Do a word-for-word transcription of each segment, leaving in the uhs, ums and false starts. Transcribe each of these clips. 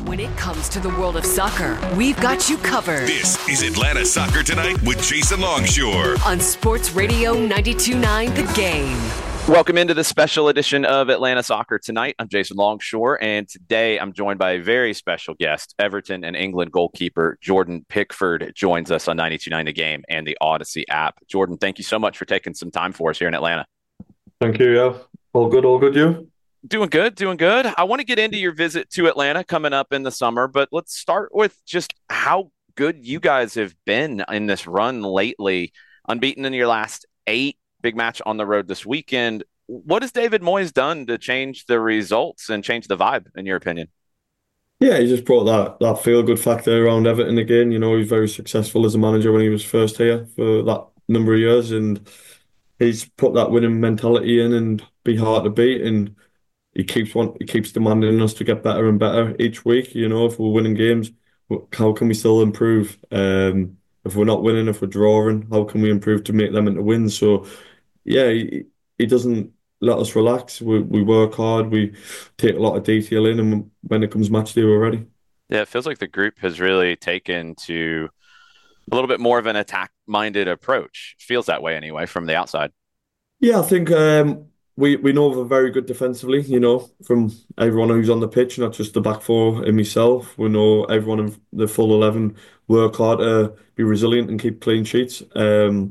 When it comes to the world of soccer, we've got you covered. This is Atlanta Soccer Tonight with Jason Longshore On Sports Radio ninety-two point nine The Game. Welcome into the special edition of Atlanta Soccer Tonight. I'm Jason Longshore, and today I'm joined by a very special guest. Everton and England goalkeeper Jordan Pickford joins us on ninety-two point nine The Game and the Odyssey app. Jordan, thank you so much for taking some time for us here in Atlanta. Thank you, yeah. All good, all good, you? Doing good, doing good. I want to get into your visit to Atlanta coming up in the summer, but let's start with just how good you guys have been in this run lately. Unbeaten in your last eight, big match on the road this weekend. What has David Moyes done to change the results and change the vibe, in your opinion? Yeah, he just brought that that feel-good factor around Everton again. You know, he was very successful as a manager when he was first here for that number of years, and he's put that winning mentality in and be hard to beat, and he keeps want, he keeps demanding us to get better and better each week. You know, if we're winning games, how can we still improve? Um, if we're not winning, if we're drawing, how can we improve to make them into wins? So, yeah, he, he doesn't let us relax. We we work hard. We take a lot of detail in, and when it comes match day, we're ready. Yeah, it feels like the group has really taken to a little bit more of an attack-minded approach. Feels that way anyway from the outside. Yeah, I think um, we we know we're very good defensively. You know, from everyone who's on the pitch, not just the back four and myself. We know everyone in the full eleven work hard to be resilient and keep clean sheets. Um,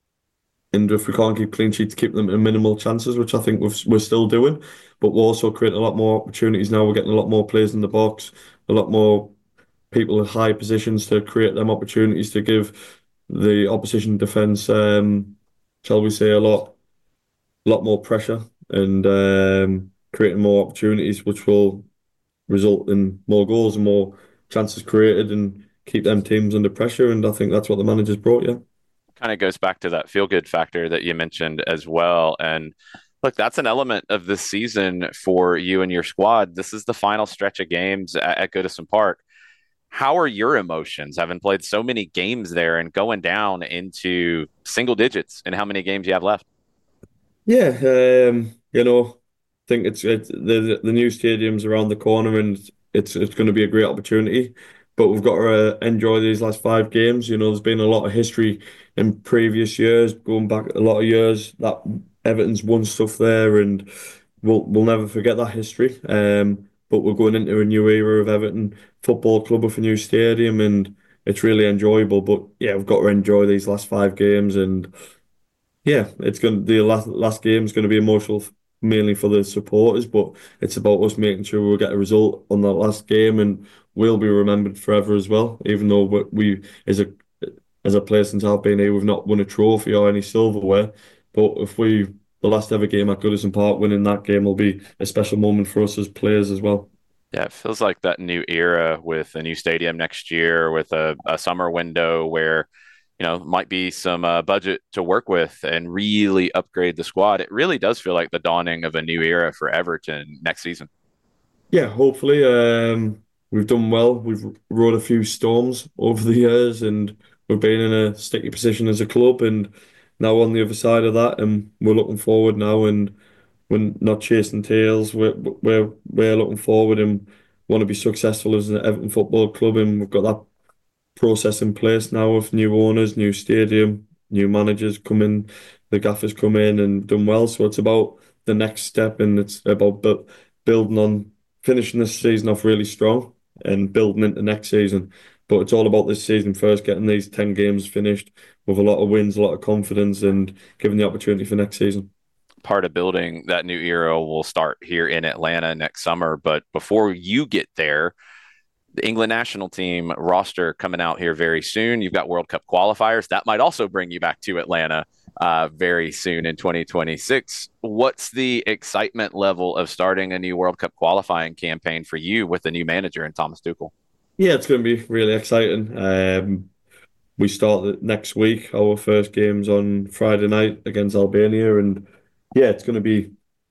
And if we can't keep clean sheets, keep them in minimal chances, which I think we've, we're still doing. But we're also creating a lot more opportunities now. We're getting a lot more players in the box, a lot more people in high positions to create them opportunities to give the opposition defence, um, shall we say, a lot, a lot more pressure and um, creating more opportunities, which will result in more goals and more chances created and keep them teams under pressure. And I think that's what the manager's brought, yeah. Kind of goes back to that feel-good factor that you mentioned as well. And look, that's an element of this season for you and your squad. This is the final stretch of games at, at Goodison Park. How are your emotions, having played so many games there and going down into single digits in how many games you have left? Yeah, um, you know, I think it's, it's the the new stadium's around the corner, and it's it's going to be a great opportunity. But we've got to uh, enjoy these last five games. You know, there's been a lot of history in previous years, going back a lot of years, that Everton's won stuff there, and we'll we'll never forget that history. Um, but we're going into a new era of Everton Football Club with a new stadium, and it's really enjoyable. But yeah, we've got to enjoy these last five games, and yeah, it's going to the last last game is going to be emotional, mainly for the supporters, but it's about us making sure we get a result on that last game, and we'll be remembered forever as well. Even though we, we as a as a player since I've been here, we've not won a trophy or any silverware, but if we the last ever game at Goodison Park, winning that game will be a special moment for us as players as well. Yeah, it feels like that new era with a new stadium next year, with a, a summer window where, you know, might be some uh, budget to work with and really upgrade the squad. It really does feel like the dawning of a new era for Everton next season. Yeah, hopefully. Um, we've done well. We've rode a few storms over the years, and we've been in a sticky position as a club, and now on the other side of that, and we're looking forward now, and we're not chasing tails. We're we're we're looking forward and want to be successful as an Everton Football Club, and we've got that process in place now with new owners, new stadium, new managers come in, the gaffers come in and done well. So it's about the next step, and it's about bu- building on finishing this season off really strong and building into next season. But it's all about this season first, getting these ten games finished with a lot of wins, a lot of confidence, and giving the opportunity for next season. Part of building that new era will start here in Atlanta next summer. But before you get there, the England national team roster coming out here very soon. You've got World Cup qualifiers. That might also bring you back to Atlanta uh, very soon in twenty twenty-six. What's the excitement level of starting a new World Cup qualifying campaign for you with the new manager and Thomas Tuchel? Yeah, it's going to be really exciting. Um, we start the next week. Our first game's on Friday night against Albania, and yeah, it's going to be,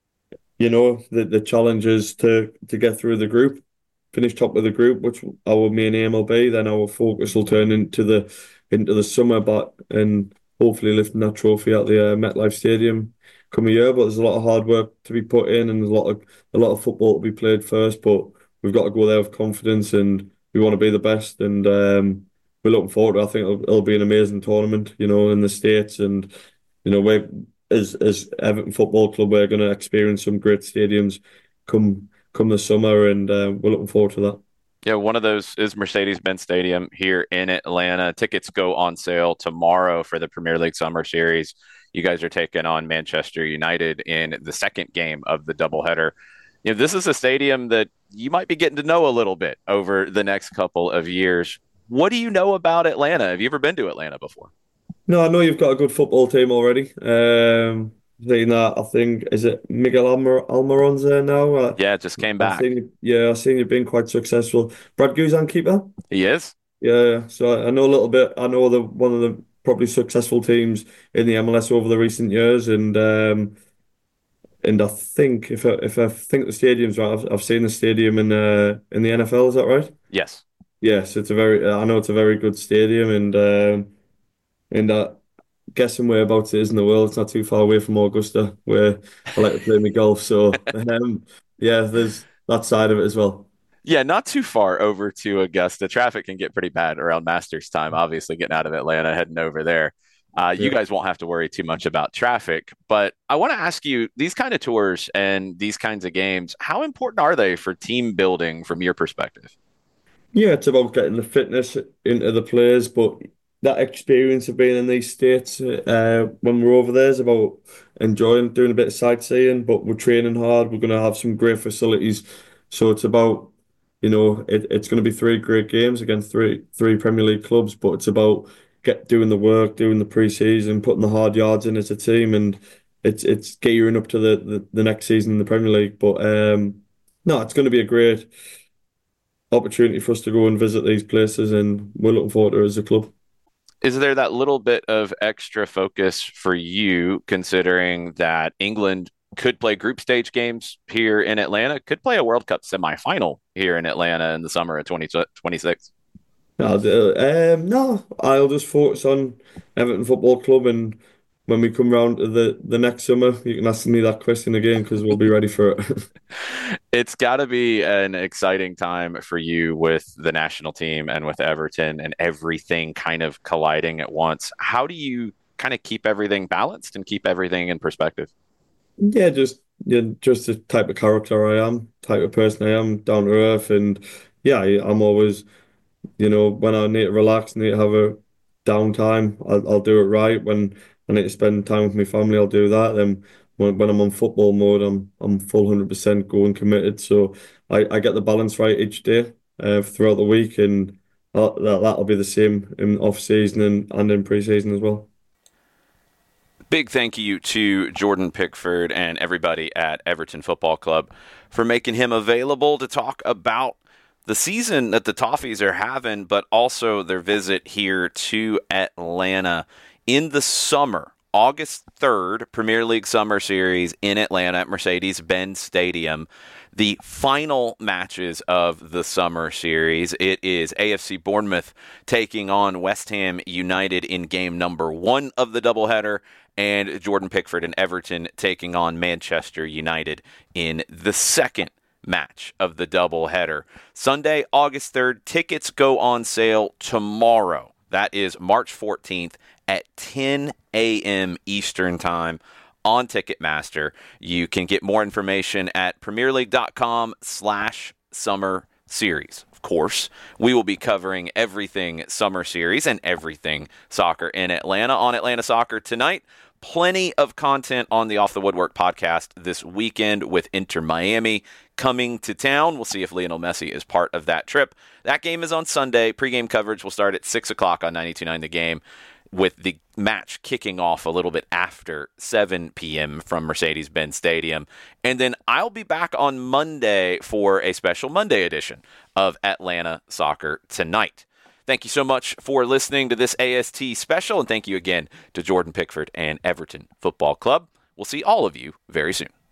you know, the the challenge is to to get through the group, finish top of the group, which our main aim will be. Then our focus will turn into the into the summer, but and hopefully lifting that trophy at the uh, MetLife Stadium coming year. But there's a lot of hard work to be put in, and there's a lot of a lot of football to be played first. But we've got to go there with confidence, and we want to be the best. And um, we're looking forward to it. I think it'll, it'll be an amazing tournament, you know, in the States. And, you know, we're, as, as Everton Football Club, we're going to experience some great stadiums come, come the summer, and uh, we're looking forward to that. Yeah, one of those is Mercedes-Benz Stadium here in Atlanta. Tickets go on sale tomorrow for the Premier League Summer Series. You guys are taking on Manchester United in the second game of the doubleheader. You know, this is a stadium that you might be getting to know a little bit over the next couple of years. What do you know about Atlanta? Have you ever been to Atlanta before? No, I know you've got a good football team already. Um, saying that, I think, is it Miguel Almir Almiron's there now? Uh, Yeah, it just came I've back. seen you, yeah, I've seen you've been quite successful. Brad Guzan keeper? He is? Yeah, so I know a little bit. I know the one of the probably successful teams in the M L S over the recent years, and um, and I think if I, if I think the stadium's right, I've, I've seen the stadium in uh, in the N F L. Is that right? Yes. Yes, it's a very. I know it's a very good stadium, and um, and uh, guessing whereabouts it is in the world. It's not too far away from Augusta, where I like to play my golf. So um, yeah, there's that side of it as well. Yeah, not too far over to Augusta. Traffic can get pretty bad around Masters time, obviously, getting out of Atlanta, heading over there. Uh, you Yeah. guys won't have to worry too much about traffic. But I want to ask you, these kind of tours and these kinds of games, how important are they for team building from your perspective? Yeah, it's about getting the fitness into the players, but that experience of being in these states uh, when we're over there is about enjoying doing a bit of sightseeing, but we're training hard. We're going to have some great facilities, so it's about, you know, it, it's going to be three great games against three three Premier League clubs, but it's about get doing the work, doing the pre-season, putting the hard yards in as a team, and it's it's gearing up to the the, the next season in the Premier League. But um, no, it's going to be a great opportunity for us to go and visit these places, and we're looking forward to it as a club. Is there that little bit of extra focus for you, considering that England could play group stage games here in Atlanta, could play a World Cup semifinal here in Atlanta in the summer of twenty twenty-six? No, the- um, no, I'll just focus on Everton Football Club, and when we come round to the, the next summer, you can ask me that question again because we'll be ready for it. It's got to be an exciting time for you with the national team and with Everton and everything kind of colliding at once. How do you kind of keep everything balanced and keep everything in perspective? Yeah, just yeah, just the type of character I am, type of person I am, down to earth, and yeah, I- I'm always, you know, when I need to relax, need to have a downtime, I'll, I'll do it right. When I need to spend time with my family, I'll do that. Then when, when I'm on football mode, I'm I'm full one hundred percent going committed. So I, I get the balance right each day uh, throughout the week, and that, that that'll be the same in off season and, and in pre-season as well. Big thank you to Jordan Pickford and everybody at Everton Football Club for making him available to talk about the season that the Toffees are having, but also their visit here to Atlanta in the summer. August third, Premier League Summer Series in Atlanta at Mercedes-Benz Stadium. The final matches of the Summer Series. It is A F C Bournemouth taking on West Ham United in game number one of the doubleheader, and Jordan Pickford and Everton taking on Manchester United in the second match of the doubleheader. Sunday, August third, tickets go on sale tomorrow. That is March fourteenth at ten a.m. Eastern Time on Ticketmaster. You can get more information at premierleague.com slash summer series. Of course, we will be covering everything Summer Series and everything soccer in Atlanta on Atlanta Soccer Tonight. Plenty of content on the Off the Woodwork podcast this weekend with Inter Miami coming to town. We'll see if Lionel Messi is part of that trip. That game is on Sunday. Pre-game coverage will start at six o'clock on ninety-two point nine The Game, with the match kicking off a little bit after seven p.m. from Mercedes-Benz Stadium. And then I'll be back on Monday for a special Monday edition of Atlanta Soccer Tonight. Thank you so much for listening to this A S T special, and thank you again to Jordan Pickford and Everton Football Club. We'll see all of you very soon.